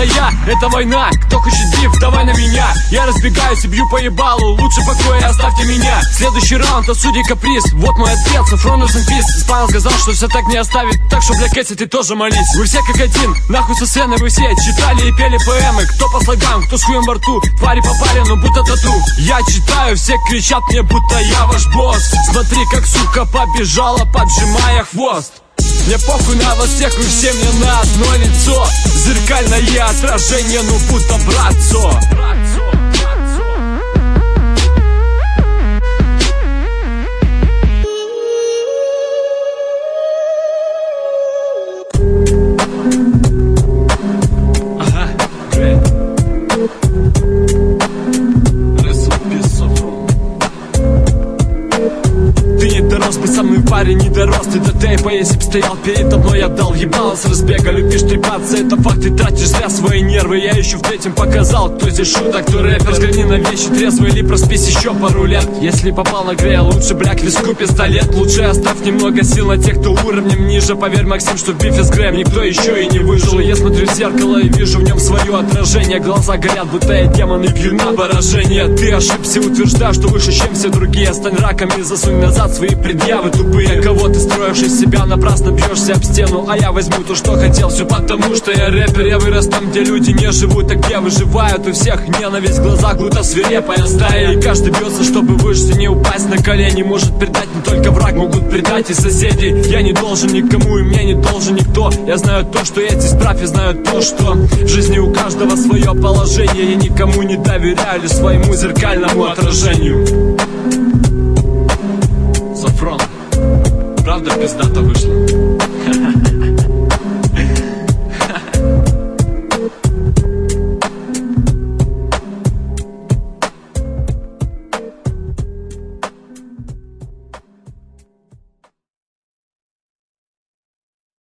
я, это война. Кто хочет биф, давай на меня. Я разбегаюсь и бью по ебалу. Лучше покоя оставьте меня. Следующий раунд, от судей каприз. Вот мой ответ, Сафрон нужен пис. Спанел сказал, что все так не оставит. Так что, бля, Кэсси, ты тоже молись. Вы все как один, нахуй со сцены вы все читали и пели поэмы. Кто по слогам, кто с хуем во рту. Твари попали, но будто тату. Я читаю, все кричат мне, будто я ваш босс. Смотри, как сука побежала, поджимая хвост. Мне похуй на вас всех, вы все мне на одно лицо. Зеркальное отражение, ну будто братцо. Парень не дорос, ты до тейпа, если б стоял передо мной, я дал ебало с разбега. Любишь трепаться, это факт, ты тратишь зря свои нервы. Я еще в третьем показал, кто здесь шуток, кто рэпер. Взгляни на вещи трезвый или проспись еще пару лет. Если попал на грея, лучше бляк леску пистолет. Лучше оставь немного сил на тех, кто уровнем ниже. Поверь, Максим, что в бифе с Грэм никто еще и не выжил. Я смотрю в зеркало и вижу в нем свое отражение. Глаза горят, будто я демон и пью на выражение. Ты ошибся, утверждая, что выше, чем все другие. Стань раком и засунь назад свои предъявы тупые. Кого ты строишь из себя, напрасно бьешься об стену. А я возьму то, что хотел, все потому, что я рэпер. Я вырос там, где люди не живут, а где выживают. У всех ненависть в глазах, будто свирепая стая. И каждый бьется, чтобы выжить и не упасть на колени. Может предать не только враг, могут предать и соседи. Я не должен никому, и мне не должен никто. Я знаю то, что я здесь прав, я знаю то, что в жизни у каждого свое положение. Я никому не доверяю, лишь своему зеркальному отражению.